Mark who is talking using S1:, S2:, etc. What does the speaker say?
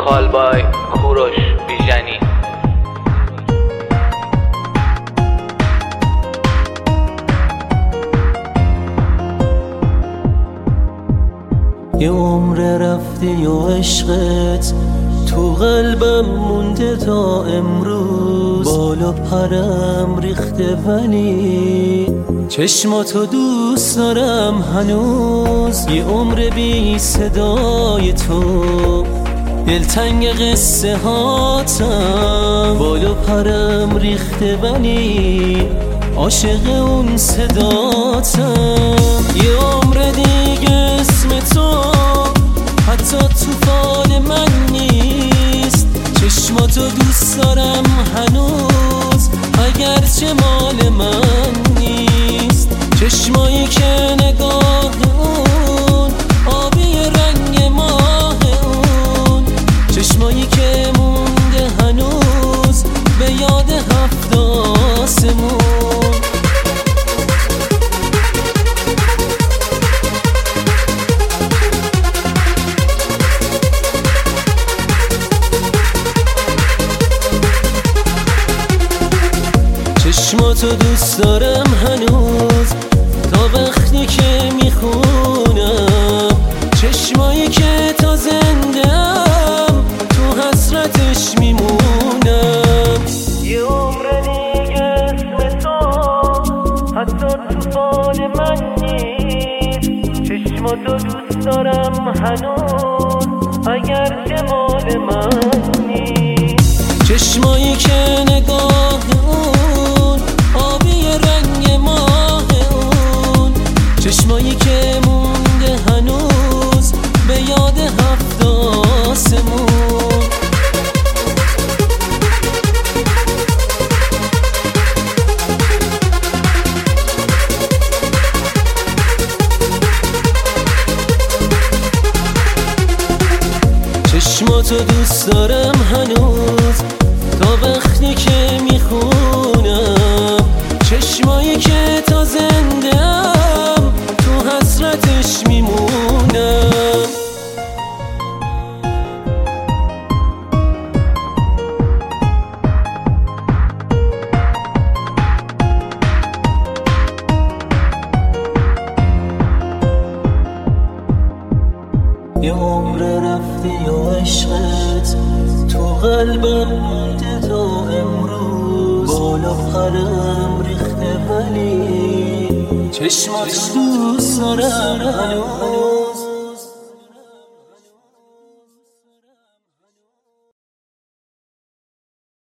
S1: کالبای کوروش بیژنی.
S2: یه عمر رفتی و عشقت تو قلبم مونده تا امروز، بالا پرم ریخته ولی چشماتو دوست دارم هنوز. یه عمر بی صدای تو، دلتنگ قصه هاتم، بالا پرم ریخته ولی عاشق اون صداتم. یه عمر دیگه اسم تو حتی تو فال من نیست، چشماتو دوست دارم هنوز اگرچه مال من نیست. چشمایی که نگاه اون آبی رنگ ماه اون، چشمایی که مونده هنوز به یاد هفت آسمون. چشماتو دوست دارم هنوز تا وقتی که میخونم، چشمایی که تا زنده‌ام تو حسرتش میمونم. یه عمر دیگه اسم تو حتی تو فال من نیست، چشماتو دوست دارم هنوز اگرچه مال من نیست. چشمایی که نگاه اون آبی رنگ ماه اون، چشمایی که مونده هنوز به یاد هفت آسمون. چشماتو دوست دارم هنوز تا وقتی که میخونم، چشمایی که تا زنده‌ام تو حسرتش میمونم. یه عمر رفتی و عشقت تو قلبم مونده تا امروز، بالا پرم ریخته ولی چشمات دوست دارم هنوز.